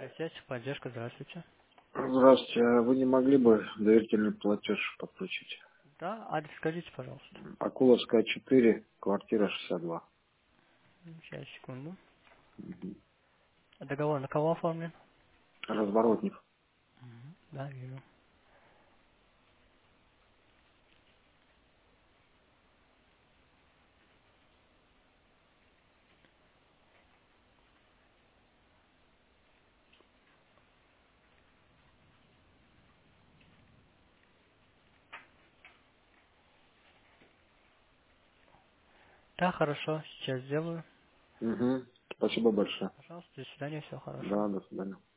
Связь, поддержка, здравствуйте. Здравствуйте. А вы не могли бы доверительный платеж подключить? Да, адрес скажите, пожалуйста. Акуловская, 4, квартира 62. Сейчас, секунду. Мгм. Договор на кого оформлен? Разворотник. Да, вижу. Да, хорошо, сейчас сделаю. Угу. Спасибо большое. Пожалуйста, до свидания, всего хорошего. Да, до свидания.